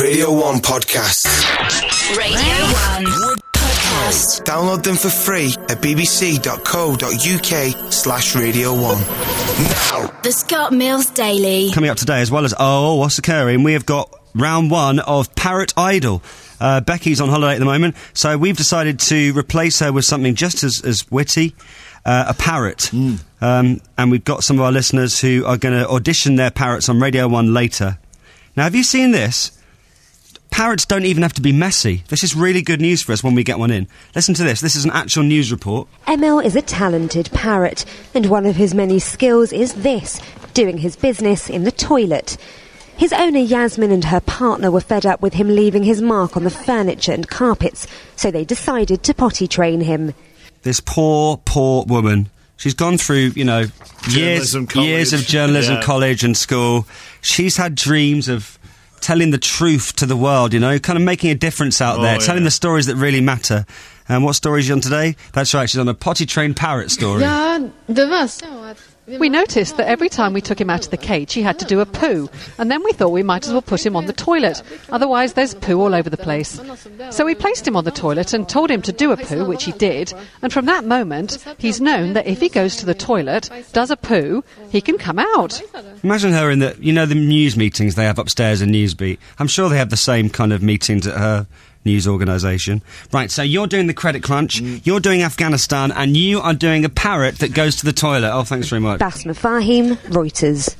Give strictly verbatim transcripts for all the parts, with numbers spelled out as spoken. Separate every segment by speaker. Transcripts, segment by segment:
Speaker 1: Radio one podcasts.
Speaker 2: Radio one podcast.
Speaker 1: Download them for free at bbc.co.uk slash radio one. Now.
Speaker 2: The Scott Mills Daily.
Speaker 3: Coming up today, as well as Oh, What's Occurring, we have got round one of Parrot Idol. Uh, Becky's on holiday at the moment, so we've decided to replace her with something just as, as witty. Uh, a parrot. Mm. Um, and we've got some of our listeners who are going to audition their parrots on Radio one later. Now, have you seen this? Parrots don't even have to be messy. This is really good news for us when we get one in. Listen to this. This is an actual news report.
Speaker 4: Emil is a talented parrot, and one of his many skills is this, doing his business in the toilet. His owner Yasmin and her partner were fed up with him leaving his mark on the furniture and carpets, so they decided to potty train him.
Speaker 3: This poor, poor woman. She's gone through, you know, years, years of journalism, yeah. college and school. She's had dreams of telling the truth to the world, you know, kind of making a difference out oh, there, yeah. telling the stories that really matter. And what story is she on today? That's right, she's on a potty-trained parrot story.
Speaker 5: Ja, det var så att we noticed that every time we took him out of the cage, he had to do a poo, and then we thought we might as well put him on the toilet, otherwise there's poo all over the place. So we placed him on the toilet and told him to do a poo, which he did, and from that moment, he's known that if he goes to the toilet, does a poo, he can come out.
Speaker 3: Imagine her in the, you know, the news meetings they have upstairs in Newsbeat. I'm sure they have the same kind of meetings at her news organisation. Right, so you're doing the credit crunch, mm. you're doing Afghanistan, and you are doing a parrot that goes to the toilet. Oh, thanks very much.
Speaker 4: Basma Fahim, Reuters.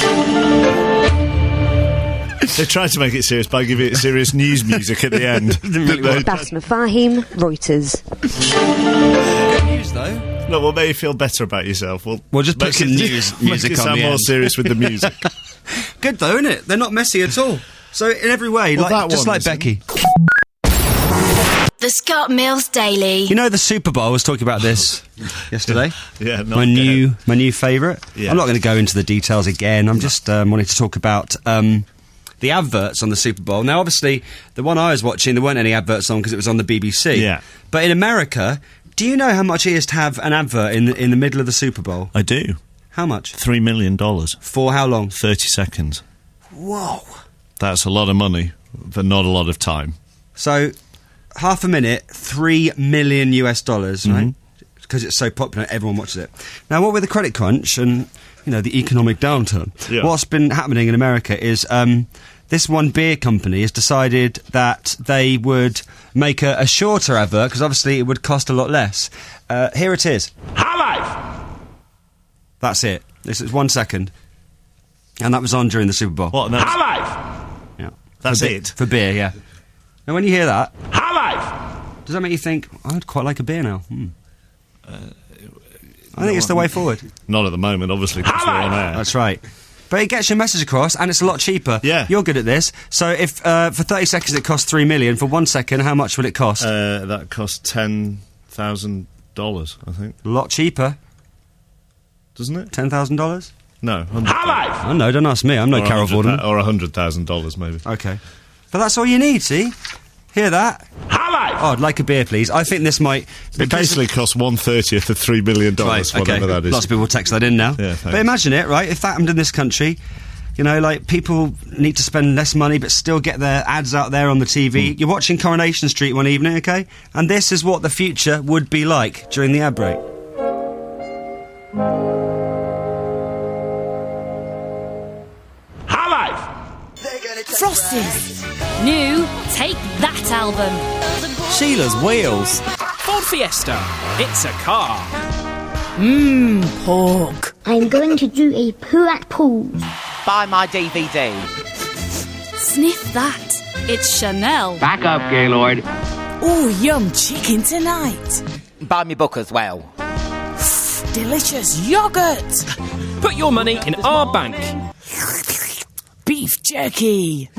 Speaker 6: They tried to make it serious by giving it serious news music at the end.
Speaker 4: Basma Fahim, Reuters.
Speaker 3: Good news, though.
Speaker 6: No, what made you feel better about yourself? We'll,
Speaker 3: we'll just put some news music
Speaker 6: make it
Speaker 3: on
Speaker 6: sound
Speaker 3: the
Speaker 6: more
Speaker 3: end.
Speaker 6: serious with the music.
Speaker 3: Good, though, isn't it? They're not messy at all. So, in every way, well, like, just like Becky.
Speaker 2: The Scott Mills Daily.
Speaker 3: You know, the Super Bowl, I was talking about this yesterday.
Speaker 6: Yeah, not
Speaker 3: my new, my new favourite.
Speaker 6: Yeah.
Speaker 3: I'm not going to go into the details again. I'm just um, wanting to talk about um, the adverts on the Super Bowl. Now, obviously, the one I was watching, there weren't any adverts on because it was on the B B C.
Speaker 6: Yeah.
Speaker 3: But in America, do you know how much it is to have an advert in the, in the middle of the Super Bowl?
Speaker 6: I do.
Speaker 3: How much?
Speaker 6: Three million dollars.
Speaker 3: For how long?
Speaker 6: Thirty seconds.
Speaker 3: Whoa.
Speaker 6: That's a lot of money, but not a lot of time.
Speaker 3: So, half a minute, three million US dollars, mm-hmm. right? Because it's so popular, everyone watches it. Now, what with the credit crunch and, you know, the economic downturn, yeah. what's been happening in America is um, this one beer company has decided that they would make a, a shorter advert, because obviously it would cost a lot less. Uh, here it is.
Speaker 7: High life!
Speaker 3: That's it. This is one second. And that was on during the Super Bowl.
Speaker 6: What?
Speaker 7: High life!
Speaker 3: Yeah.
Speaker 6: That's
Speaker 3: for
Speaker 6: it?
Speaker 3: For beer, yeah. Now, when you hear that...
Speaker 7: High life!
Speaker 3: Does that make you think, I'd quite like a beer now? Hmm. Uh, I think it's the way forward.
Speaker 6: Not at the moment, obviously, because we're on air.
Speaker 3: That's right. But it gets your message across, and it's a lot cheaper.
Speaker 6: Yeah.
Speaker 3: You're good at this. So if uh, for thirty seconds it costs three million, for one second, how much would it cost?
Speaker 6: Uh, that costs ten thousand dollars, I think.
Speaker 3: A lot cheaper.
Speaker 6: Doesn't it?
Speaker 3: ten thousand dollars?
Speaker 6: No.
Speaker 7: High life!
Speaker 3: Oh, no, don't ask me. I'm no Carol Vorderman.
Speaker 6: Or one hundred thousand dollars, maybe.
Speaker 3: Okay. But that's all you need, see? Hear that?
Speaker 7: High life!
Speaker 3: Oh, I'd like a beer, please. I think this might...
Speaker 6: It basically costs one thirtieth of three million dollars,
Speaker 3: right,
Speaker 6: whatever
Speaker 3: okay.
Speaker 6: that is.
Speaker 3: Lots of people text that in now.
Speaker 6: Yeah,
Speaker 3: but imagine it, right? If that happened in this country, you know, like, people need to spend less money but still get their ads out there on the T V. Mm. You're watching Coronation Street one evening, okay? And this is what the future would be like during the ad break.
Speaker 7: High life!
Speaker 2: Frosties. New Take That album.
Speaker 8: Sheila's Wheels. Ford Fiesta. It's a car.
Speaker 2: Mmm, pork.
Speaker 9: I'm going to do a poo at pools.
Speaker 10: Buy my D V D.
Speaker 2: Sniff that. It's Chanel.
Speaker 11: Back up, Gaylord.
Speaker 12: Ooh, yum chicken tonight.
Speaker 10: Buy me book as well.
Speaker 12: Delicious yogurt.
Speaker 8: Put your money in our bank.
Speaker 12: Beef jerky.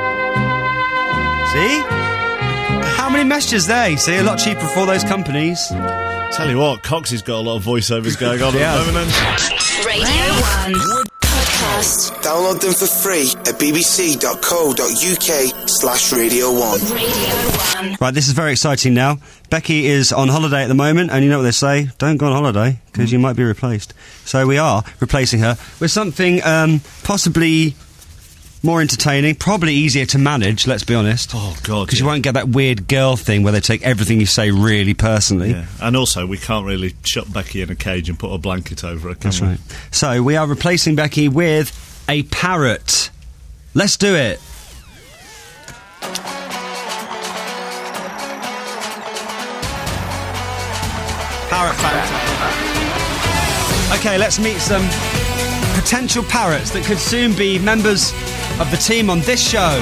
Speaker 3: See? How many messages there? You see, a lot cheaper for all those companies.
Speaker 6: Tell you what, Coxie's got a lot of voiceovers going on
Speaker 3: yeah.
Speaker 6: at the moment.
Speaker 2: Radio one podcast.
Speaker 1: Download them for free at bbc.co.uk slash radio one.
Speaker 2: Radio one.
Speaker 3: Right, this is very exciting now. Becky is on holiday at the moment, and you know what they say, don't go on holiday, because you might be replaced. So we are replacing her with something um, possibly more entertaining, probably easier to manage, let's be honest.
Speaker 6: Oh, God,
Speaker 3: Because
Speaker 6: yeah.
Speaker 3: you won't get that weird girl thing where they take everything you say really personally.
Speaker 6: Yeah. And also, we can't really shut Becky in a cage and put a blanket over her, can
Speaker 3: That's
Speaker 6: we?
Speaker 3: right. So, we are replacing Becky with a parrot. Let's do it. Parrot factor. Okay, let's meet some potential parrots that could soon be members of the team on this show.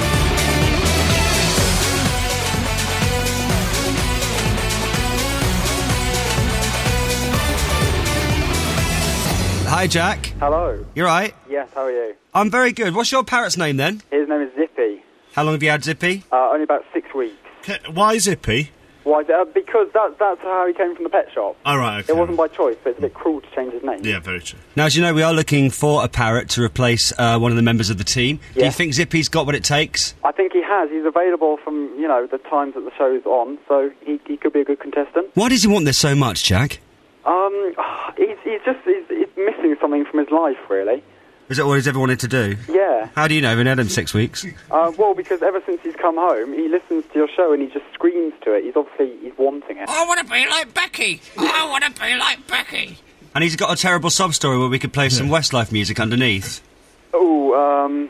Speaker 3: Hi, Jack.
Speaker 11: Hello.
Speaker 3: You right?
Speaker 11: Yes, how are you?
Speaker 3: I'm very good. What's your parrot's name then?
Speaker 11: His name is Zippy.
Speaker 3: How long have you had Zippy?
Speaker 11: Uh, only about six weeks.
Speaker 6: Ca- Why Zippy?
Speaker 11: Why? Uh, because that, that's how he came from the pet shop.
Speaker 6: Oh, right, okay.
Speaker 11: It wasn't by choice, but it's a bit cruel to change his name.
Speaker 6: Yeah, very true.
Speaker 3: Now, as you know, we are looking for a parrot to replace uh, one of the members of the team. Do you
Speaker 11: Yeah.
Speaker 3: think Zippy's got what it takes?
Speaker 11: I think he has. He's available from, you know, the times that the show's on, so he, he could be a good contestant.
Speaker 3: Why does he want this so much, Jack?
Speaker 11: Um, he's, he's just he's, he's missing something from his life, really.
Speaker 3: Is it what he's ever wanted to do?
Speaker 11: Yeah.
Speaker 3: How do you know? We've been had him six weeks.
Speaker 11: Uh, well, because ever since he's come home, he listens to your show and he just screams to it. He's obviously he's wanting it.
Speaker 13: I want to be like Becky. I want to be like Becky.
Speaker 3: And he's got a terrible sob story where we could play some Westlife music underneath.
Speaker 11: Oh, um,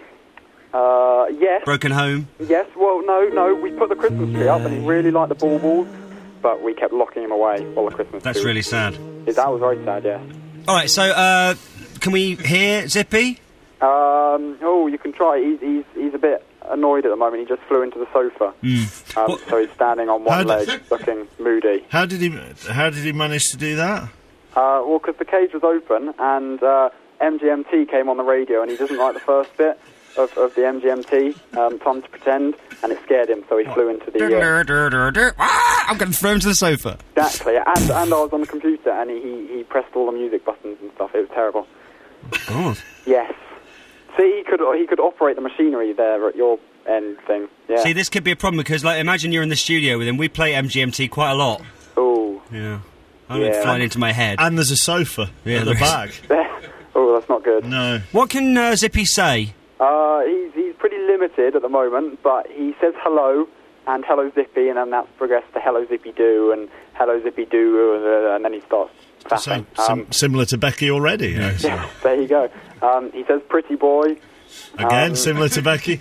Speaker 11: uh, yes.
Speaker 3: Broken Home.
Speaker 11: Yes, well, no, no, we put the Christmas tree up and he really liked the baubles, but we kept locking him away while the Christmas
Speaker 3: That's
Speaker 11: tree
Speaker 3: really
Speaker 11: was-
Speaker 3: sad.
Speaker 11: Yeah, that was very sad, yeah.
Speaker 3: All right, so uh, can we hear Zippy?
Speaker 11: Um, oh, you can try. He's, he's, he's a bit annoyed at the moment. He just flew into the sofa.
Speaker 3: Mm.
Speaker 11: Um, so he's standing on
Speaker 6: How
Speaker 11: one
Speaker 6: did-
Speaker 11: leg, looking moody.
Speaker 6: How did he? How did he manage to do that?
Speaker 11: Uh, well, because the cage was open and uh, M G M T came on the radio and he doesn't like the first bit of, of the M G M T, um, Time to Pretend, and it scared him, so he flew into the... Uh,
Speaker 3: Ah, I'm going to throw him to the sofa.
Speaker 11: exactly, and, and I was on the computer and he, he, he pressed all the music buttons and stuff. It was terrible.
Speaker 3: God.
Speaker 11: Yes. See, he could he could operate the machinery there at your end thing. Yeah.
Speaker 3: See, this could be a problem because, like, imagine you're in the studio with him. We play M G M T quite a lot.
Speaker 11: Oh.
Speaker 3: Yeah. I'm
Speaker 11: Yeah.
Speaker 3: flying into my head.
Speaker 6: And there's a sofa
Speaker 3: Yeah,
Speaker 6: at the
Speaker 3: there is.
Speaker 6: back.
Speaker 11: Oh, that's not good.
Speaker 6: No.
Speaker 3: What can uh, Zippy say?
Speaker 11: Uh, he's he's pretty limited at the moment, but he says hello and hello Zippy, and then that's progressed to hello Zippy Doo and hello Zippy Doo, uh, and then he starts
Speaker 6: So,
Speaker 11: fapping.
Speaker 6: sim-
Speaker 11: Um,
Speaker 6: similar to Becky already. Yeah. so-
Speaker 11: yeah, there you go. Um, he says pretty boy.
Speaker 6: Again,
Speaker 11: Um,
Speaker 6: similar to Becky.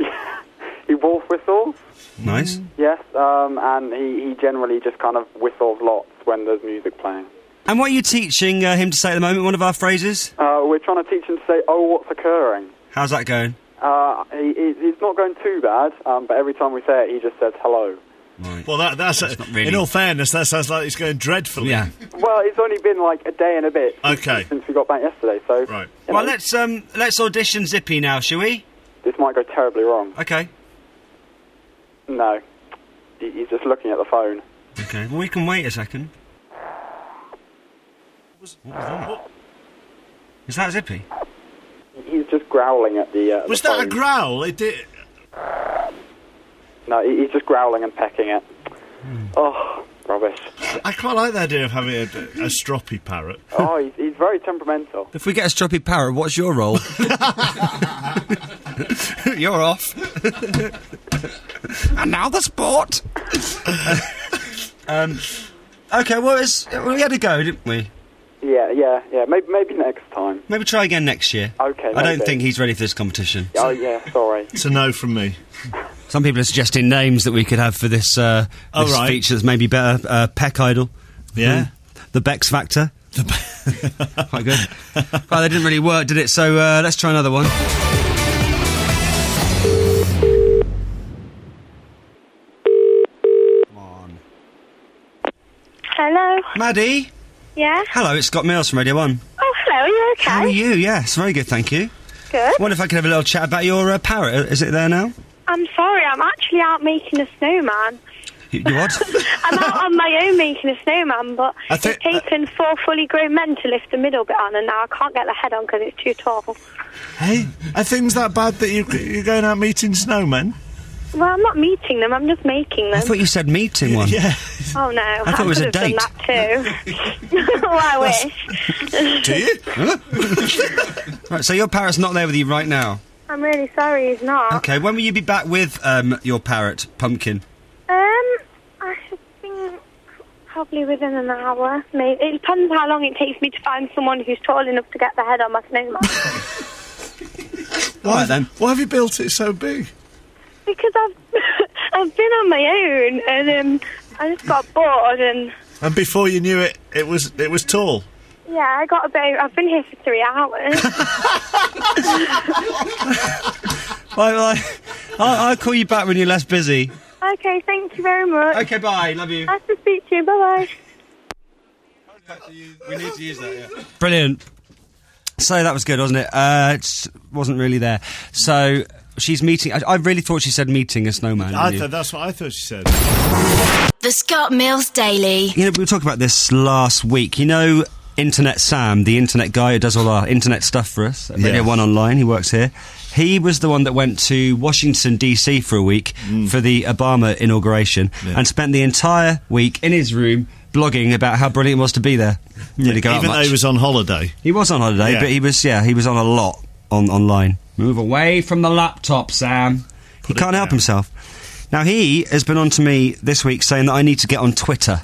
Speaker 11: He wolf whistles.
Speaker 3: Nice.
Speaker 11: Yes, um, and he, he generally just kind of whistles lots when there's music playing.
Speaker 3: And what are you teaching uh, him to say at the moment? One of our phrases?
Speaker 11: Uh, we're trying to teach him to say, oh, what's occurring?
Speaker 3: How's that going?
Speaker 11: Uh, he, he, he's not going too bad, um, but every time we say it, he just says hello.
Speaker 3: Right.
Speaker 6: Well, that, that's,
Speaker 3: not really-
Speaker 6: in all fairness, that sounds like it's going dreadfully.
Speaker 3: Yeah.
Speaker 11: Well, it's only been like a day and a bit since,
Speaker 6: Okay.
Speaker 11: since we got back yesterday, so...
Speaker 6: Right.
Speaker 11: you
Speaker 3: Well,
Speaker 11: know,
Speaker 3: let's um, let's audition Zippy now, shall we?
Speaker 11: this might go terribly wrong.
Speaker 3: Okay.
Speaker 11: No. He, he's just looking at the phone.
Speaker 3: Okay. Well, we can wait a second.
Speaker 6: Was, what was that?
Speaker 3: Is that Zippy?
Speaker 11: He's just growling at the, uh,
Speaker 6: Was
Speaker 11: the
Speaker 6: that a
Speaker 11: phone.
Speaker 6: growl? It did.
Speaker 11: No, he, he's just growling and pecking it.
Speaker 6: Hmm.
Speaker 11: Oh, rubbish.
Speaker 6: I quite like the idea of having a, a stroppy parrot.
Speaker 11: Oh, he's, he's very temperamental.
Speaker 3: If we get a stroppy parrot, what's your role? You're off. And now the sport. um, okay, well, it's, well, we had a go, didn't we?
Speaker 11: Yeah, yeah, yeah. Maybe, maybe next time.
Speaker 3: Maybe try again next year.
Speaker 11: Okay,
Speaker 3: I don't
Speaker 11: maybe.
Speaker 3: think he's ready for this competition.
Speaker 11: Oh, yeah, sorry.
Speaker 6: It's a no from me.
Speaker 3: Some people are suggesting names that we could have for this, uh,
Speaker 6: Oh,
Speaker 3: this
Speaker 6: right.
Speaker 3: feature that's maybe better. Uh, Peck Idol.
Speaker 6: Yeah.
Speaker 3: Hmm. The Bex Factor. Quite good. Well, they didn't really work, did it? So uh, let's try another one.
Speaker 14: Hello.
Speaker 3: Maddie.
Speaker 14: Yeah.
Speaker 3: Hello, it's Scott Mills from Radio One.
Speaker 14: Oh, hello. Are you okay?
Speaker 3: How are you? Yes, very good, thank you.
Speaker 14: Good.
Speaker 3: Wonder if I could have a little chat about your uh, parrot. Is it there now?
Speaker 14: I'm sorry. I'm actually out making a snowman.
Speaker 3: You, you what?
Speaker 14: I'm out on my own making a snowman, but
Speaker 6: I thi-
Speaker 14: it's taken four fully grown men to lift the middle bit on, and now I can't get the head on because it's too tall.
Speaker 6: Hey, are things that bad that you, you're going out meeting snowmen?
Speaker 14: Well, I'm not meeting them. I'm just making them.
Speaker 3: I thought you said meeting one.
Speaker 6: Yeah.
Speaker 14: Oh no!
Speaker 3: I thought it was a
Speaker 14: could have
Speaker 3: date.
Speaker 14: done that too. Well, I wish.
Speaker 6: Do you?
Speaker 3: Right, so your parrot's not there with you right now?
Speaker 14: I'm really sorry he's not.
Speaker 3: Okay, when will you be back with um, your parrot, Pumpkin?
Speaker 14: Um, I should think probably within an hour. Maybe. It depends how long it takes me to find someone who's tall enough to get the head on my snowman.
Speaker 3: All right, then.
Speaker 6: Why have you built it so big?
Speaker 14: Because I've I've been on my own, and um, I just got bored, and
Speaker 6: And before you knew it, it was it was tall.
Speaker 14: yeah, I got about. I've been here for three hours.
Speaker 3: Well, I, I'll, I'll call you back when you're less busy.
Speaker 14: Okay, thank you very much.
Speaker 3: Okay, bye. Love you.
Speaker 14: Nice to speak to you. Bye bye.
Speaker 3: We need to use that, yeah. Brilliant. So that was good, wasn't it? Uh, it wasn't really there. So she's meeting... I, I really thought she said meeting a snowman.
Speaker 6: I
Speaker 3: didn't
Speaker 6: thought
Speaker 3: you?
Speaker 6: that's what I thought she said.
Speaker 2: The Scott Mills Daily.
Speaker 3: You know, we were talking about this last week. You know Internet Sam, the internet guy who does all our internet stuff for us at Radio
Speaker 6: Yeah.
Speaker 3: one Online, he works here. He was the one that went to Washington, D C for a week
Speaker 6: Mm.
Speaker 3: for the Obama inauguration
Speaker 6: Yeah.
Speaker 3: and spent the entire week in his room blogging about how brilliant it was to be there. Didn't really go out
Speaker 6: Even though
Speaker 3: much.
Speaker 6: he was on holiday.
Speaker 3: He was on holiday,
Speaker 6: Yeah.
Speaker 3: but he was, yeah, he was on a lot on online. Move away from the laptop, Sam. he
Speaker 6: it
Speaker 3: can't help
Speaker 6: down.
Speaker 3: himself. Now, he has been on to me this week saying that I need to get on Twitter.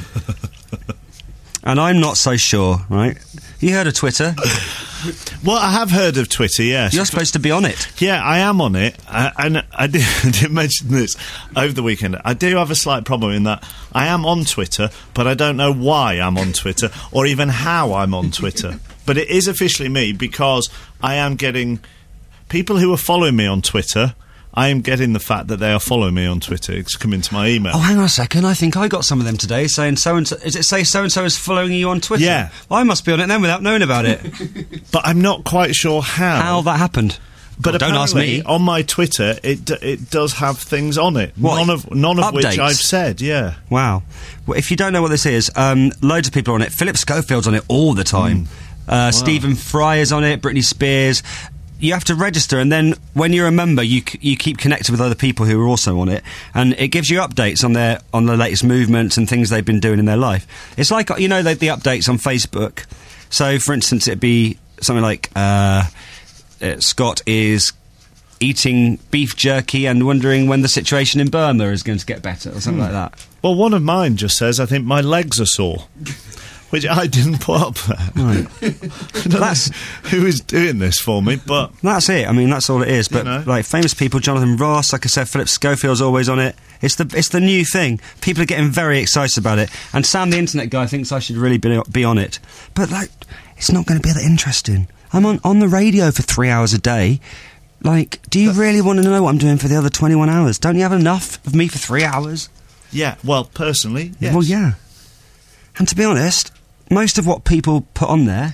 Speaker 3: And I'm not so sure, right? You heard of Twitter?
Speaker 6: Well, I have heard of Twitter, yes.
Speaker 3: You're supposed to be on it.
Speaker 6: Yeah, I am on it, uh, and I did, I did mention this over the weekend. I do have a slight problem in that I am on Twitter, but I don't know why I'm on Twitter, or even how I'm on Twitter. But it is officially me, because I am getting... People who are following me on Twitter, I am getting the fact that they are following me on Twitter. It's come into my email.
Speaker 3: Oh, hang on a second. I think I got some of them today saying so-and-so... Is it say so-and-so is following you on Twitter?
Speaker 6: Yeah.
Speaker 3: Well, I must be on it then without knowing about it.
Speaker 6: But I'm not quite sure how.
Speaker 3: How that happened.
Speaker 6: But
Speaker 3: Well, don't ask
Speaker 6: apparently,
Speaker 3: me.
Speaker 6: on my Twitter, it d- it does have things on it.
Speaker 3: What?
Speaker 6: None of none of which
Speaker 3: Updates?
Speaker 6: I've said. Yeah.
Speaker 3: Wow. Well, if you don't know what this is, um, loads of people are on it. Philip Schofield's on it all the time. Uh, Stephen Fry is on it, Britney Spears. You have to register, and then when you're a member, you c- you keep connected with other people who are also on it, and it gives you updates on their on the latest movements and things they've been doing in their life. It's like, you know, the, the updates on Facebook. So, for instance, it'd be something like uh, uh, Scott is eating beef jerky and wondering when the situation in Burma is going to get better, or something
Speaker 6: Hmm.
Speaker 3: like that.
Speaker 6: Well, one of mine just says, I think my legs are sore. Which I didn't put up there.
Speaker 3: Right.
Speaker 6: I don't know who is doing this for me, but...
Speaker 3: That's it. I mean, that's all it is. But,
Speaker 6: You know.
Speaker 3: like, famous people, Jonathan Ross, like I said, Philip Schofield's always on it. It's the it's the new thing. People are getting very excited about it. And Sam, the internet guy, thinks I should really be, be on it. But, like, it's not going to be that interesting. I'm on, on the radio for three hours a day. Like, do you really want to know what I'm doing for the other twenty-one hours? Don't you have enough of me for three hours?
Speaker 6: Yeah, well, personally, yes.
Speaker 3: Well, yeah. And to be honest, most of what people put on there,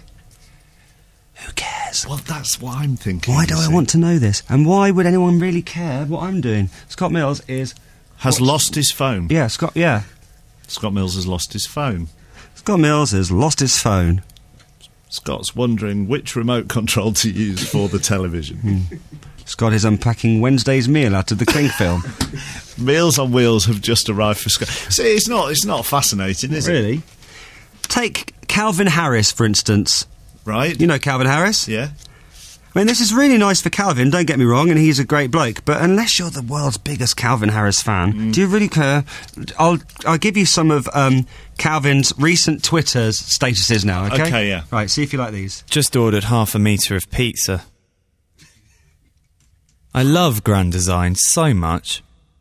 Speaker 3: who cares?
Speaker 6: Well, that's what I'm thinking.
Speaker 3: Why do
Speaker 6: you
Speaker 3: I
Speaker 6: see.
Speaker 3: want to know this? And why would anyone really care what I'm doing? Scott Mills is...
Speaker 6: Has lost his phone.
Speaker 3: Yeah, Scott, yeah.
Speaker 6: Scott Mills has lost his phone.
Speaker 3: Scott Mills has lost his phone.
Speaker 6: Scott's wondering which remote control to use for the television.
Speaker 3: Scott is unpacking Wednesday's meal out of the King film.
Speaker 6: Meals on Wheels have just arrived for Scott. See, it's not, it's not fascinating, is it?
Speaker 3: Really? Take Calvin Harris, for instance.
Speaker 6: Right.
Speaker 3: You know Calvin Harris?
Speaker 6: Yeah.
Speaker 3: I mean, this is really nice for Calvin, don't get me wrong, and he's a great bloke, but unless you're the world's biggest Calvin Harris fan,
Speaker 6: Mm.
Speaker 3: do you really care? I'll I'll give you some of um, Calvin's recent Twitter's statuses now, okay?
Speaker 6: Okay, yeah.
Speaker 3: Right, see if you like these.
Speaker 15: Just ordered half a metre of pizza. I love Grand Design so much.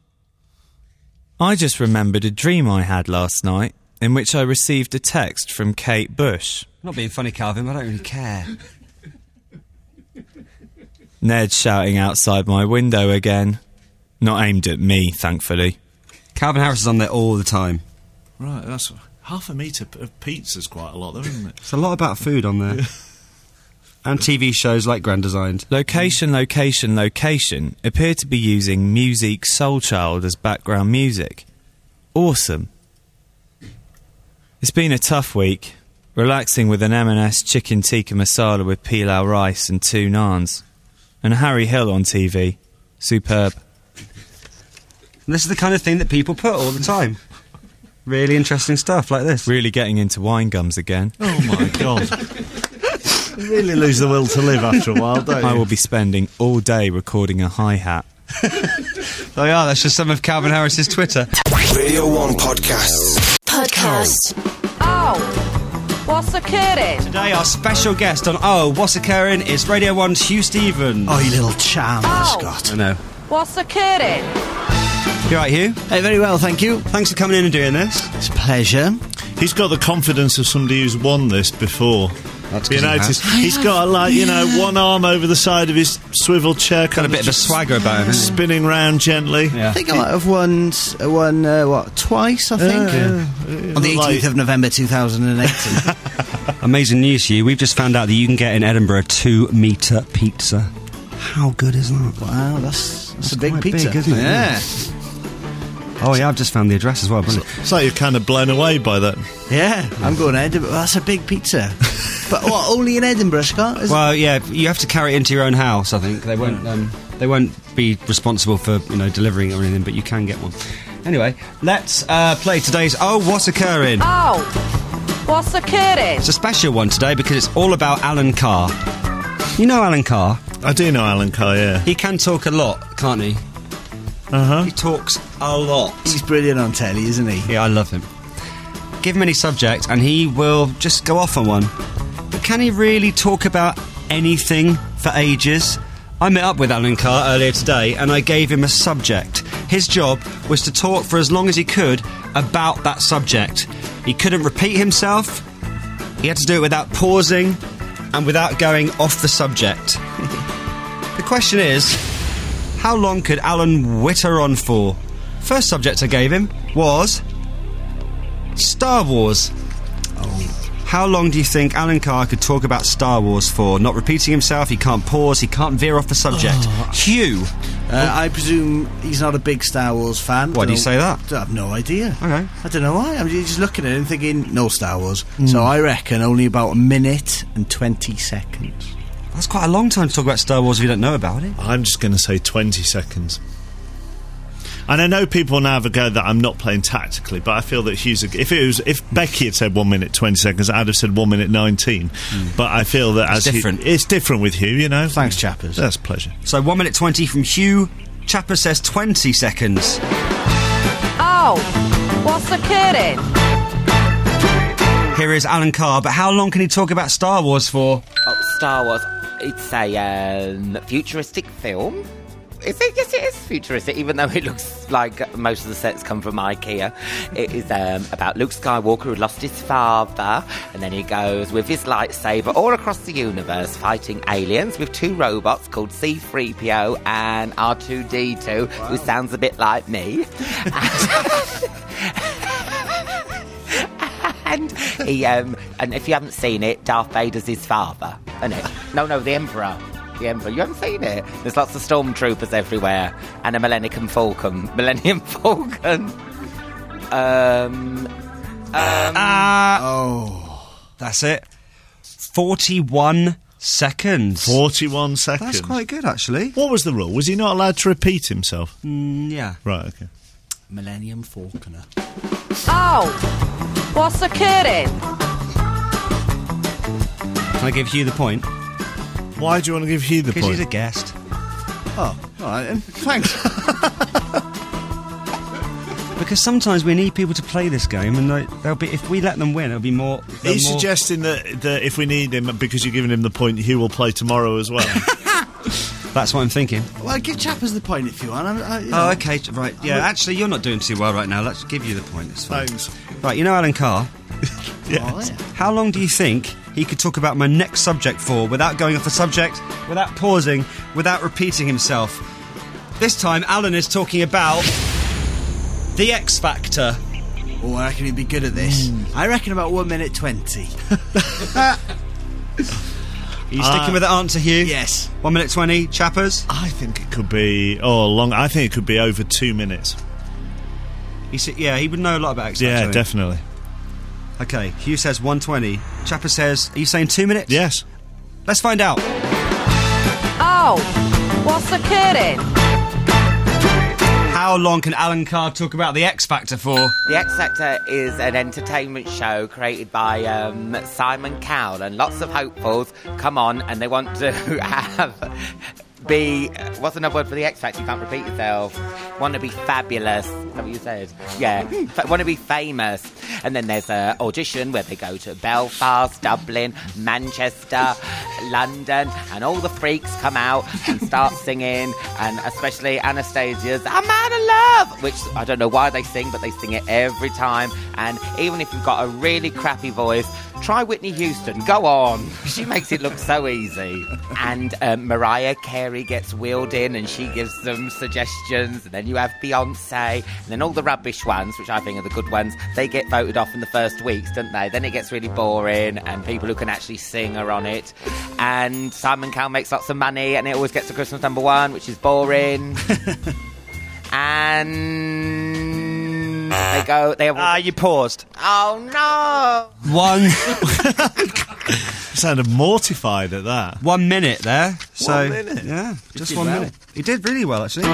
Speaker 15: I just remembered a dream I had last night in which I received a text from Kate Bush.
Speaker 3: Not being funny, Calvin, but I don't really care.
Speaker 15: Ned shouting outside my window again. Not aimed at me, thankfully.
Speaker 3: Calvin Harris is on there all the time.
Speaker 6: Right, that's... Half a metre of pizza's quite a lot, though, isn't it?
Speaker 3: There's a lot about food on there. And T V shows like Grand Designed.
Speaker 15: Location, location, location appear to be using Musique Soulchild as background music. Awesome. It's been a tough week. Relaxing with an M and S chicken tikka masala with pilau rice and two naans. And Harry Hill on T V. Superb.
Speaker 3: And this is the kind of thing that people put all the time. Really interesting stuff like this.
Speaker 15: Really getting into wine gums again.
Speaker 6: Oh my god. really lose the will to live after a while, don't you?
Speaker 15: I will be spending all day recording a hi-hat.
Speaker 3: There you are, that's just some of Calvin Harris's Twitter.
Speaker 1: Radio one podcasts.
Speaker 2: Podcast.
Speaker 12: Oh, what's occurring?
Speaker 3: Today our special guest on Oh, What's Occurring is Radio one's Hugh Stevens.
Speaker 16: Oh, you little charm,
Speaker 12: Oh.
Speaker 16: Scott.
Speaker 3: I know.
Speaker 12: What's occurring?
Speaker 3: You alright, Hugh?
Speaker 16: Hey, very well, thank you.
Speaker 3: Thanks for coming in and doing this.
Speaker 16: It's a pleasure.
Speaker 6: He's got the confidence of somebody who's won this before.
Speaker 3: That's
Speaker 6: You
Speaker 3: 'cause he
Speaker 6: notice
Speaker 3: has.
Speaker 6: he's got, like, you know, one arm over the side of his swivel chair.
Speaker 3: Got a bit of a swagger about him, hasn't he?
Speaker 6: Spinning round gently.
Speaker 3: Yeah.
Speaker 16: I think I might have won, s- uh, won uh, what, twice, I think?
Speaker 6: Yeah.
Speaker 16: On the eighteenth of November two thousand eighteen.
Speaker 3: Amazing news, Hugh. We've just found out that you can get in Edinburgh a two-metre pizza. How good is that?
Speaker 16: Wow, that's, that's, a big
Speaker 3: quite
Speaker 16: pizza.
Speaker 3: big, isn't it?
Speaker 16: Yeah.
Speaker 3: Oh, yeah, I've just found the address as well. Brilliant.
Speaker 6: It's like you're kind of blown away by that.
Speaker 16: Yeah, I'm going to Edinburgh. That's a big pizza. But what, only in Edinburgh, Scott? Is
Speaker 3: Well, yeah, you have to carry it into your own house, I think. They won't um, they won't be responsible for, you know, delivering it or anything, but you can get one. Anyway, let's uh, play today's Oh, What's Occurring?
Speaker 12: Oh, what's occurring?
Speaker 3: It's a special one today because it's all about Alan Carr. You know Alan Carr?
Speaker 6: I do know Alan Carr, yeah.
Speaker 3: He can talk a lot, can't he?
Speaker 6: Uh-huh.
Speaker 3: He talks a lot.
Speaker 16: He's brilliant on telly, isn't he?
Speaker 3: Yeah, I love him. Give him any subject and he will just go off on one. But can he really talk about anything for ages? I met up with Alan Carr earlier today and I gave him a subject. His job was to talk for as long as he could about that subject. He couldn't repeat himself. He had to do it without pausing and without going off the subject. The question is, how long could Alan witter on for? First subject I gave him was Star Wars. Oh. How long do you think Alan Carr could talk about Star Wars for? Not repeating himself, he can't pause, he can't veer off the subject.
Speaker 16: Oh.
Speaker 3: Hugh.
Speaker 16: Uh, I presume he's not a big Star Wars fan.
Speaker 3: Why do you
Speaker 16: Don't-
Speaker 3: say that?
Speaker 16: I have no idea.
Speaker 3: Okay.
Speaker 16: I don't know why. I'm just looking at it and thinking, no Star Wars. So I reckon only about a minute and twenty seconds.
Speaker 3: That's quite a long time to talk about Star Wars if you don't know about it.
Speaker 6: I'm just going to say twenty seconds. And I know people now have a go that I'm not playing tactically, but I feel that Hughes, if it was, if Becky had said one minute twenty seconds, I'd have said one minute nineteen. Mm. But I feel that
Speaker 3: It's
Speaker 6: as
Speaker 3: different.
Speaker 6: Hugh, it's different with Hugh, you know.
Speaker 16: Thanks, Chappers.
Speaker 6: That's a pleasure.
Speaker 3: So one minute twenty from Hugh. Chapper says twenty seconds.
Speaker 12: Oh, what's occurring?
Speaker 3: Here is Alan Carr, but how long can he talk about Star Wars for?
Speaker 10: Oh, Star Wars. It's a um, futuristic film. Is it? Yes, it is futuristic, even though it looks like most of the sets come from IKEA. It is um, about Luke Skywalker who lost his father, and then he goes with his lightsaber all across the universe fighting aliens with two robots called C three P O and R two D two, wow. who sounds a bit like me. And he, um, and if you haven't seen it, Darth Vader's his father, isn't it? No, no, the Emperor. The Emperor. You haven't seen it? There's lots of stormtroopers everywhere, and a Millennium Falcon. Millennium Falcon. Um. Um.
Speaker 3: Ah.
Speaker 16: Oh.
Speaker 3: That's it. Forty-one seconds.
Speaker 6: Forty-one seconds.
Speaker 3: That's quite good, actually.
Speaker 6: What was the rule? Was he not allowed to repeat himself?
Speaker 3: Mm, yeah.
Speaker 6: Right. Okay.
Speaker 16: Millennium Falconer.
Speaker 12: Oh, what's occurring?
Speaker 3: Can I give Hugh the point?
Speaker 6: Why do you want to give Hugh the
Speaker 3: Because
Speaker 6: point?
Speaker 3: he's a guest.
Speaker 16: Oh, all right then. Thanks.
Speaker 3: Because sometimes we need people to play this game, and they, they'll be if we let them win, it'll be more.
Speaker 6: Are you
Speaker 3: more
Speaker 6: suggesting that, that if we need him, because you're giving him the point, Hugh will play tomorrow as well?
Speaker 3: That's what I'm thinking.
Speaker 16: Well, give Chappers the point if you want. I, I, you know.
Speaker 3: Oh, okay, right. Yeah, actually, you're not doing too well right now. Let's give you the point. It's fine.
Speaker 6: Thanks.
Speaker 3: Right, you know Alan Carr?
Speaker 6: Yeah.
Speaker 16: Oh, yeah.
Speaker 3: How long do you think he could talk about my next subject for without going off the subject, without pausing, without repeating himself? This time, Alan is talking about The X Factor.
Speaker 16: Oh, I reckon he'd be good at this.
Speaker 3: Mm.
Speaker 16: I reckon about one minute twenty.
Speaker 3: Are you sticking uh, with the answer, Hugh?
Speaker 16: Yes.
Speaker 3: One minute twenty, Chappers?
Speaker 6: I think it could be, oh, long. I think it could be over two minutes.
Speaker 3: He said, yeah, he would know a lot about X Factor.
Speaker 6: Yeah, definitely.
Speaker 3: Okay, Hugh says one twenty. Chapper says, are you saying two minutes?
Speaker 6: Yes.
Speaker 3: Let's find out.
Speaker 12: Oh, what's occurring?
Speaker 3: How How long can Alan Carr talk about the X Factor for?
Speaker 10: The X Factor is an entertainment show created by um, Simon Cowell, and lots of hopefuls come on and they want to have... be... What's another word for the X Factor? You can't repeat yourself. Want to be fabulous. Is that what you said? Yeah. F- want to be famous. And then there's an audition where they go to Belfast, Dublin, Manchester, London, and all the freaks come out and start singing, and especially Anastasia's I'm Out of Love, which I don't know why they sing, but they sing it every time. And even if you've got a really crappy voice, try Whitney Houston. Go on. She makes it look so easy. And um, Mariah Carey gets wheeled in and she gives them suggestions. And then you have Beyonce. And then all the rubbish ones, which I think are the good ones, they get voted off in the first weeks, don't they? Then it gets really boring and people who can actually sing are on it. And Simon Cowell makes lots of money and it always gets to Christmas number one, which is boring. And... They go... They have...
Speaker 6: Ah, you paused.
Speaker 10: Oh, no!
Speaker 3: One...
Speaker 6: You sounded mortified at that.
Speaker 3: One minute there. So,
Speaker 6: One minute?
Speaker 3: Yeah,
Speaker 6: He
Speaker 3: just
Speaker 6: did
Speaker 3: one
Speaker 6: well.
Speaker 3: minute. He did really well, actually.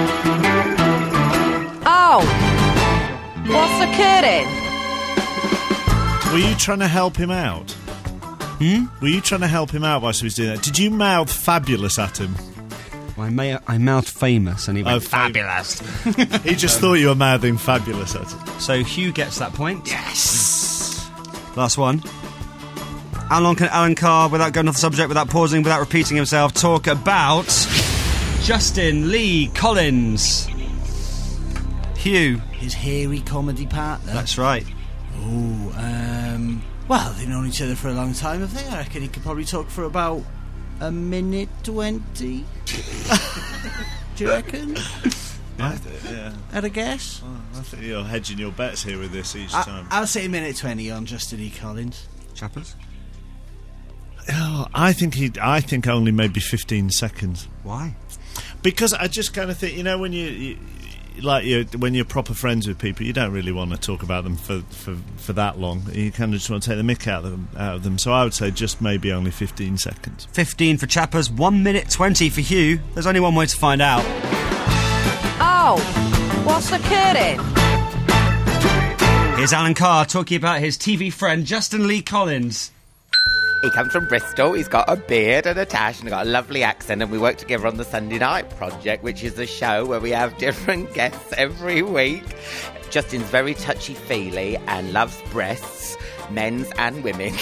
Speaker 12: Oh! What's occurring?
Speaker 6: Were you trying to help him out?
Speaker 3: Hmm?
Speaker 6: Were you trying to help him out whilst he was doing that? Did you mouth fabulous at him?
Speaker 3: I, may, I mouthed famous and he went,
Speaker 6: Oh, fabulous. He just thought you were mouthing fabulous at him.
Speaker 3: So Hugh gets that point. Yes! Last one. How long can Alan Carr, without going off the subject, without pausing, without repeating himself, talk about Justin Lee Collins? Hugh.
Speaker 16: His hairy comedy partner.
Speaker 3: That's right.
Speaker 16: Oh, um... Well, they've known each other for a long time, have they? I reckon he could probably talk for about a minute twenty. Do you reckon?
Speaker 6: Yeah, th- yeah.
Speaker 16: Had a guess?
Speaker 6: Oh, I think you're hedging your bets here with this each
Speaker 16: I,
Speaker 6: time.
Speaker 16: I'll say a minute twenty on Justin E. Collins.
Speaker 3: Chappers?
Speaker 6: Oh, I think he. I think only maybe fifteen seconds.
Speaker 3: Why?
Speaker 6: Because I just kind of think, you know, when you, you like you when you're proper friends with people, you don't really want to talk about them for, for, for that long. You kind of just want to take the mick out of them. Out of them. So I would say just maybe only fifteen seconds.
Speaker 3: fifteen for Chappers, one minute twenty for Hugh. There's only one way to find out.
Speaker 12: Oh! What's occurring?
Speaker 3: Here's Alan Carr talking about his T V friend Justin Lee Collins.
Speaker 10: He comes from Bristol, he's got a beard and a tash and got a lovely accent, and we work together on the Sunday Night Project, which is a show where we have different guests every week. Justin's very touchy-feely and loves breasts, men's and women's.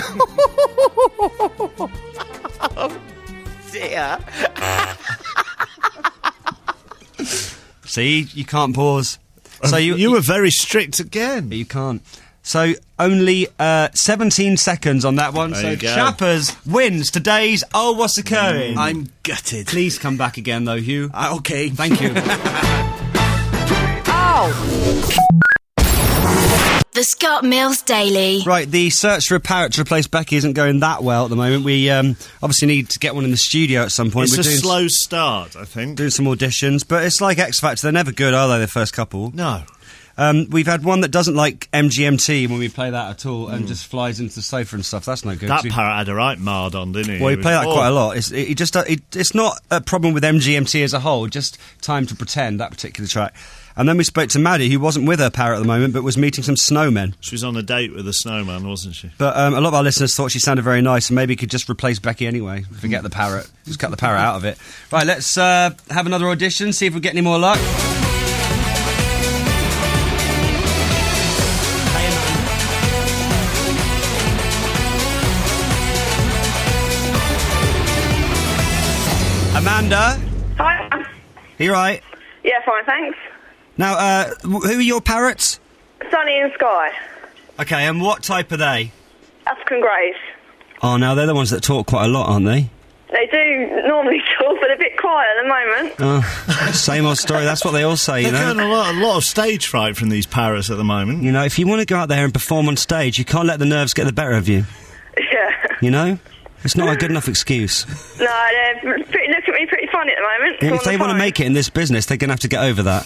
Speaker 10: Oh, dear.
Speaker 3: See, you can't pause. So you,
Speaker 6: you were very strict again.
Speaker 3: You can't. So only uh, seventeen seconds on that one.
Speaker 6: There
Speaker 3: So
Speaker 6: you go.
Speaker 3: Chappers wins today's Oh What's Occurring.
Speaker 16: I'm gutted.
Speaker 3: Please come back again though, Hugh.
Speaker 16: Uh, okay.
Speaker 3: Thank you.
Speaker 12: Oh!
Speaker 2: The Scott Mills Daily.
Speaker 3: Right, the search for a parrot to replace Becky isn't going that well at the moment. We um, obviously need to get one in the studio at some point.
Speaker 6: It's
Speaker 3: We're
Speaker 6: a
Speaker 3: doing,
Speaker 6: slow start, I think.
Speaker 3: doing some auditions, but it's like X Factor. They're never good, are they, the first couple?
Speaker 6: No.
Speaker 3: Um, we've had one that doesn't like M G M T when we play that at all and just flies into the sofa and stuff. That's no good.
Speaker 6: That
Speaker 3: We-
Speaker 6: parrot had a right marred on, didn't he?
Speaker 3: Well,
Speaker 6: He
Speaker 3: we play
Speaker 6: was-
Speaker 3: that
Speaker 6: oh.
Speaker 3: quite a lot. It's, it, it just, uh, it, it's not a problem with M G M T as a whole, just time to pretend, that particular track. And then we spoke to Maddie, who wasn't with her parrot at the moment, but was meeting some snowmen.
Speaker 6: She was on a date with a snowman, wasn't she?
Speaker 3: But um, a lot of our listeners thought she sounded very nice, and maybe could just replace Becky anyway. Forget the parrot. Just cut the parrot out of it. Right, let's uh, have another audition, see if we get any more luck. Amanda,
Speaker 17: Hi.
Speaker 3: you right?
Speaker 17: Yeah, fine, thanks.
Speaker 3: Now, uh, wh- who are your parrots?
Speaker 17: Sunny and Sky.
Speaker 3: Okay, and what type are they?
Speaker 17: African Greys.
Speaker 3: Oh, now they're the ones that talk quite a lot, aren't they?
Speaker 17: They do normally talk, but they're a bit quiet at the moment.
Speaker 3: Oh, same old story. That's what they all say, you
Speaker 6: They're
Speaker 3: know.
Speaker 6: getting a lot, a lot of stage fright from these parrots at the moment.
Speaker 3: You know, if you want to go out there and perform on stage, you can't let the nerves get the better of you.
Speaker 17: Yeah.
Speaker 3: You know? It's not a good enough excuse.
Speaker 17: No, they're pretty, look at me pretty funny at the moment.
Speaker 3: Yeah,
Speaker 17: On
Speaker 3: if
Speaker 17: the
Speaker 3: they want to
Speaker 17: phone.
Speaker 3: make it in this business, they're going to have to get over that.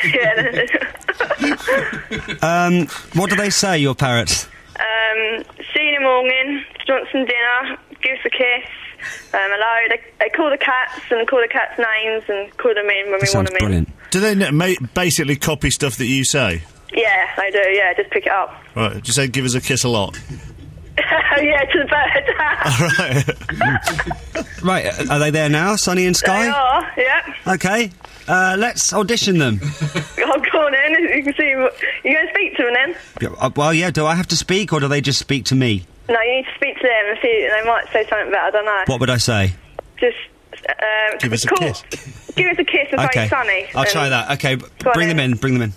Speaker 17: Yeah.
Speaker 3: Um, what do they say, your parrots?
Speaker 17: um, see you in the morning, want some dinner, give us a kiss, hello. They, they call the cats and call the cats names and call them in when we want them
Speaker 3: brilliant.
Speaker 6: Do they n- ma- basically copy stuff that you say?
Speaker 17: in. Yeah, they do, yeah, just pick it up.
Speaker 6: Right, just say, give us a kiss a lot.
Speaker 17: Yeah, to the bird.
Speaker 3: Right, uh, are they there now, Sonny and
Speaker 17: They
Speaker 3: Sky?
Speaker 17: are, yeah.
Speaker 3: Okay, uh, let's audition them.
Speaker 17: Oh, go on then. You can see. What, you going to speak to them then?
Speaker 3: Yeah, uh, well, yeah, do I have to speak, or do they just speak to me?
Speaker 17: No, you need to speak to them and see. They might say something better. I don't know.
Speaker 3: What would I say?
Speaker 17: Just um,
Speaker 3: Give us a
Speaker 17: call,
Speaker 3: kiss.
Speaker 17: Give us a kiss and
Speaker 3: Okay,
Speaker 17: say Sonny.
Speaker 3: I'll
Speaker 17: and
Speaker 3: try that. Okay, b-
Speaker 17: go on
Speaker 3: bring them
Speaker 17: then.
Speaker 3: in, bring them in.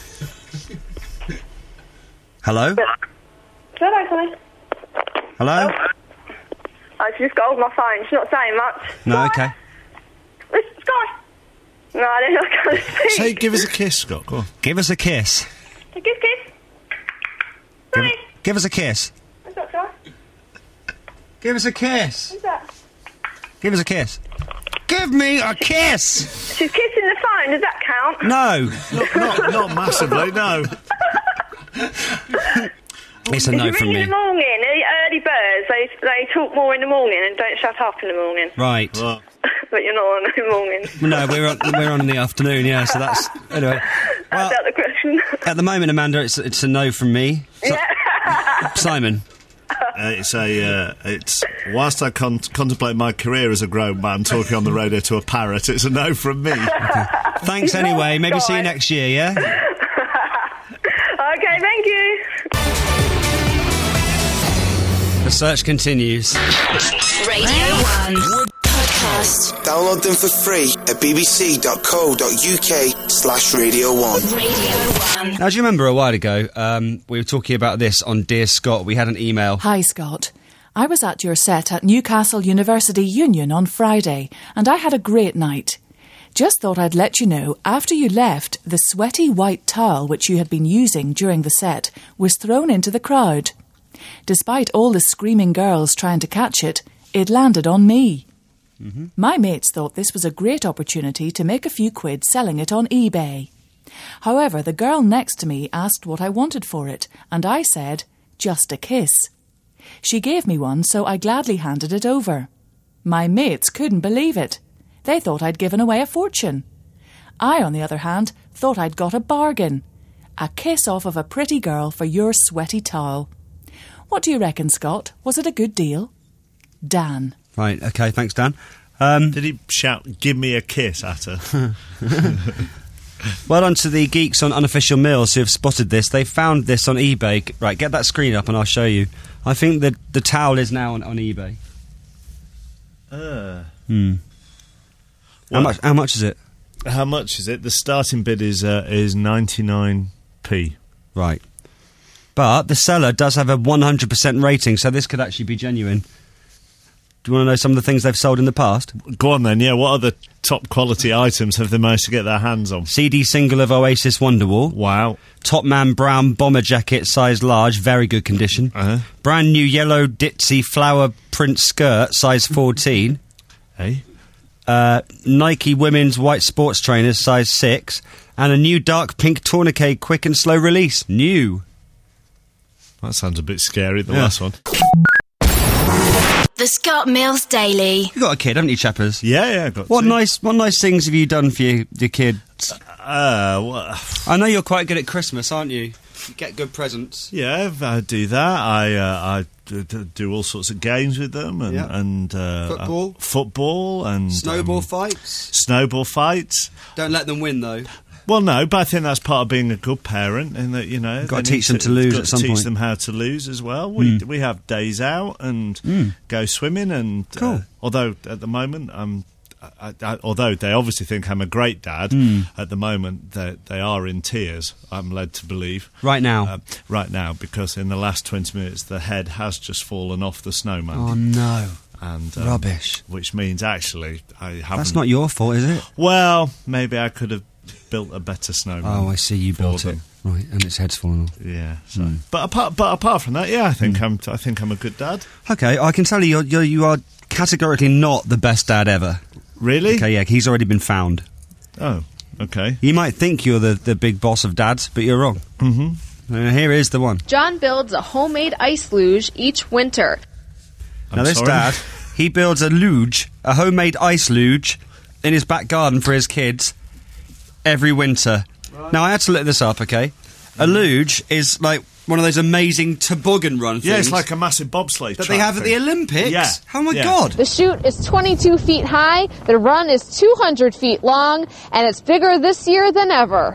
Speaker 3: Hello?
Speaker 17: Hello, Sonny.
Speaker 3: Hello?
Speaker 17: I just got hold of my phone. She's not saying much.
Speaker 3: No, okay.
Speaker 17: Listen, Sky. No, I don't know. I can't speak.
Speaker 6: Say, give us a kiss, Scott. Go on.
Speaker 3: Give us a kiss.
Speaker 17: A kiss, kiss.
Speaker 3: Give, give us a kiss.
Speaker 17: What's that, Sky?
Speaker 3: Give us a kiss.
Speaker 17: What's that?
Speaker 3: Give us a kiss. Give me a kiss!
Speaker 17: She's kissing the phone. Does that count?
Speaker 3: No.
Speaker 6: Not, not, not massively, no.
Speaker 3: It's a
Speaker 17: If
Speaker 3: no
Speaker 17: you
Speaker 3: from
Speaker 17: ring
Speaker 3: me.
Speaker 17: in the morning, the early birds, they they talk more in the morning and don't shut up in the morning.
Speaker 3: Right.
Speaker 17: But you're not on in the morning.
Speaker 3: No, we're on, we're on in the afternoon, yeah, so that's... Anyway.
Speaker 17: That's out the question.
Speaker 3: At the moment, Amanda, it's it's a no from me. So-
Speaker 17: Yeah.
Speaker 3: Simon.
Speaker 6: Uh, it's a. Uh, it's whilst I con- contemplate my career as a grown man talking on the radio to a parrot, it's a no from me.
Speaker 3: Thanks anyway. Maybe see you next year, yeah?
Speaker 17: Okay, thank you.
Speaker 3: The search continues.
Speaker 2: Radio one podcast.
Speaker 1: Download them for free at bbc.co.uk slash radio one.
Speaker 2: Radio one.
Speaker 3: Now, do you remember a while ago, um, we were talking about this on Dear Scott? We had an email.
Speaker 18: Hi, Scott. I was at your set at Newcastle University Union on Friday, and I had a great night. Just thought I'd let you know, after you left, the sweaty white towel which you had been using during the set was thrown into the crowd. Despite all the screaming girls trying to catch it, it landed on me.
Speaker 3: Mm-hmm.
Speaker 18: My mates thought this was a great opportunity to make a few quid selling it on eBay. However, the girl next to me asked what I wanted for it, and I said, just a kiss. She gave me one, so I gladly handed it over. My mates couldn't believe it. They thought I'd given away a fortune. I, on the other hand, thought I'd got a bargain. A kiss off of a pretty girl for your sweaty towel. What do you reckon, Scott? Was it a good deal? Dan.
Speaker 3: Right, okay, thanks, Dan. Um,
Speaker 6: Did he shout, give me a kiss at her?
Speaker 3: Well done to the geeks on Unofficial Mills who have spotted this. They found this on eBay. G- Right, get that screen up and I'll show you. I think that the towel is now on, on eBay.
Speaker 6: Uh,
Speaker 3: Hmm. How
Speaker 6: Well-
Speaker 3: much? How much is it?
Speaker 6: how much is it? The starting bid is uh, is ninety-nine p.
Speaker 3: Right. But the seller does have a one hundred percent rating, so this could actually be genuine. Do you want to know some of the things they've sold in the past?
Speaker 6: Go on then, yeah. What other top quality items have they managed to get their hands on?
Speaker 3: C D single of Oasis Wonderwall.
Speaker 6: Wow.
Speaker 3: Top Man brown bomber jacket, size large, very good condition.
Speaker 6: Uh-huh.
Speaker 3: Brand new yellow ditzy flower print skirt, size fourteen.
Speaker 6: Hey?
Speaker 3: Uh, Nike women's white sports trainers, size six. And a new dark pink tourniquet quick and slow release. New.
Speaker 6: That sounds a bit scary, the
Speaker 3: Yeah.
Speaker 6: last one.
Speaker 2: The Scott Mills Daily.
Speaker 3: You got a kid, haven't you, chappers?
Speaker 6: Yeah, yeah, I got
Speaker 3: What
Speaker 6: two.
Speaker 3: nice, what nice things have you done for your, your kids?
Speaker 6: Uh, well,
Speaker 3: I know you're quite good at Christmas, aren't you? You get good presents.
Speaker 6: yeah, I do that. I uh, I d- d- do all sorts of games with them, and
Speaker 3: Yeah.
Speaker 6: and uh,
Speaker 3: Football?
Speaker 6: uh, football, and
Speaker 3: Snowball
Speaker 6: um,
Speaker 3: fights.
Speaker 6: snowball fights.
Speaker 3: Don't let them win, though.
Speaker 6: Well, no, but I think that's part of being a good parent, in that you know,
Speaker 3: Gotta
Speaker 6: they
Speaker 3: teach
Speaker 6: need
Speaker 3: them to lose
Speaker 6: got
Speaker 3: at some
Speaker 6: teach
Speaker 3: point.
Speaker 6: them how to lose as well. We
Speaker 3: Mm.
Speaker 6: we have days out and
Speaker 3: Mm.
Speaker 6: go swimming, and uh,
Speaker 3: Cool.
Speaker 6: although at the moment I'm. I, I, although they obviously think I'm a great dad,
Speaker 3: Mm.
Speaker 6: at the moment they, they are in tears, I'm led to believe.
Speaker 3: Right now.
Speaker 6: Uh, right now, because in the last twenty minutes the head has just fallen off the snowman.
Speaker 3: Oh, no.
Speaker 6: And um,
Speaker 3: Rubbish.
Speaker 6: Which means actually I haven't...
Speaker 3: That's not your fault, is it?
Speaker 6: Well, maybe I could have built a better snowman.
Speaker 3: Oh, I see. You
Speaker 6: for
Speaker 3: built
Speaker 6: them.
Speaker 3: it. Right, and its head's fallen off.
Speaker 6: Yeah. So.
Speaker 3: Mm.
Speaker 6: But apart, but apart from that, yeah, I think I'm. I think I'm a good dad.
Speaker 3: Okay, I can tell you, you're, you're, you are categorically not the best dad ever.
Speaker 6: Really?
Speaker 3: Okay, yeah, he's already been found.
Speaker 6: Oh, okay.
Speaker 3: You might think you're the, the big boss of dads, but you're wrong.
Speaker 6: Mm-hmm.
Speaker 3: Uh, here is the one.
Speaker 19: John builds a homemade ice luge each winter.
Speaker 3: Now,
Speaker 6: I'm
Speaker 3: this
Speaker 6: sorry?
Speaker 3: dad he builds a luge, a homemade ice luge, in his back garden for his kids every winter. Right. Now, I had to look this up, okay? A luge is like one of those amazing toboggan run things.
Speaker 6: Yeah, it's like a massive bobsleigh
Speaker 3: that they have at the Olympics.
Speaker 6: Yeah.
Speaker 3: Oh my
Speaker 6: yeah.
Speaker 3: God.
Speaker 19: The chute is twenty-two feet high, the run is two hundred feet long, and it's bigger this year than ever.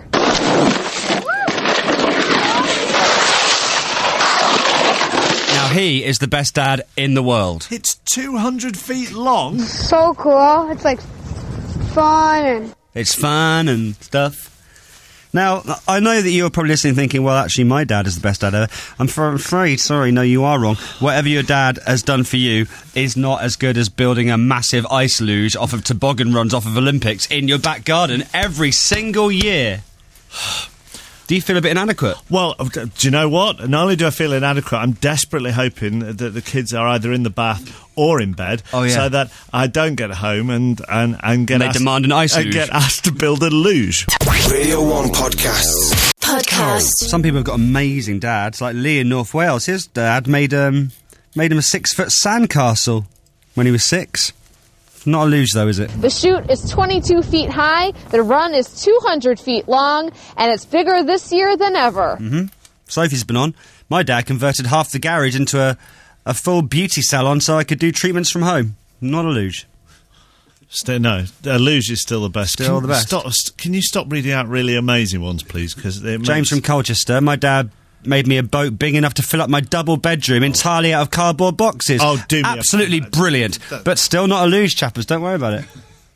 Speaker 3: Now, he is the best dad in the world.
Speaker 6: It's two hundred feet long.
Speaker 14: So cool. It's like fun and...
Speaker 3: It's fun and stuff. Now, I know that you're probably listening thinking, well, actually, my dad is the best dad ever. I'm afraid, sorry, no, you are wrong. Whatever your dad has done for you is not as good as building a massive ice luge off of toboggan runs off of Olympics in your back garden every single year. Do you feel a bit inadequate?
Speaker 6: Well, do you know what? Not only do I feel inadequate, I'm desperately hoping that the kids are either in the bath or in bed,
Speaker 3: oh, yeah.
Speaker 6: so that I don't get home and and and get
Speaker 3: and they
Speaker 6: asked,
Speaker 3: demand an ice
Speaker 6: and
Speaker 3: luge.
Speaker 6: get asked to build a luge.
Speaker 1: Radio One Podcasts.
Speaker 2: Podcast.
Speaker 3: Some people have got amazing dads, like Lee in North Wales. His dad made um made him a six foot sandcastle when he was six. Not a luge, though, is it?
Speaker 19: The chute is twenty-two feet high, the run is two hundred feet long, and it's bigger this year than ever.
Speaker 3: Mm-hmm. Sophie's been on. My dad converted half the garage into a, a full beauty salon so I could do treatments from home. Not a luge.
Speaker 6: Still, no, a luge is still the best.
Speaker 3: Still
Speaker 6: can,
Speaker 3: the best.
Speaker 6: Stop, st- can you stop reading out really amazing ones, please? Because
Speaker 3: James
Speaker 6: makes...
Speaker 3: from Colchester. My dad made me a boat big enough to fill up my double bedroom entirely out of cardboard boxes.
Speaker 6: Oh, do me
Speaker 3: Absolutely
Speaker 6: a...
Speaker 3: brilliant. But still not a luge, chappers. Don't worry about it.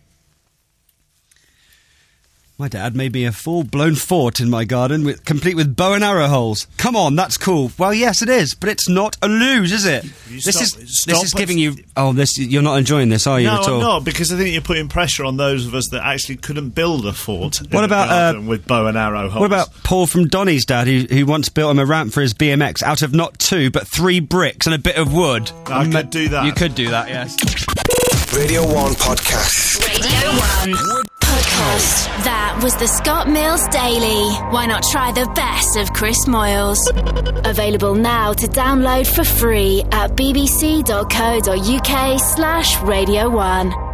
Speaker 3: My dad made me a full-blown fort in my garden, with, complete with bow and arrow holes. Come on, that's cool. Well, yes, it is, but it's not a luge, is it?
Speaker 6: You
Speaker 3: this
Speaker 6: stop,
Speaker 3: is
Speaker 6: stop
Speaker 3: this is giving you. Oh, this you're not enjoying this, are you?
Speaker 6: No,
Speaker 3: at all?
Speaker 6: I'm not, because I think you're putting pressure on those of us that actually couldn't build a fort.
Speaker 3: What
Speaker 6: in
Speaker 3: about
Speaker 6: a garden
Speaker 3: uh,
Speaker 6: with bow and arrow holes?
Speaker 3: What about Paul from Donny's dad, who who once built him a ramp for his B M X out of not two but three bricks and a bit of wood?
Speaker 6: I um, could do that.
Speaker 3: You could do that, yes.
Speaker 1: Radio One Podcast.
Speaker 2: Radio One Podcast. That was the Scott Mills Daily. Why not try the best of Chris Moyles? Available now to download for free at bbc.co.uk slash Radio One.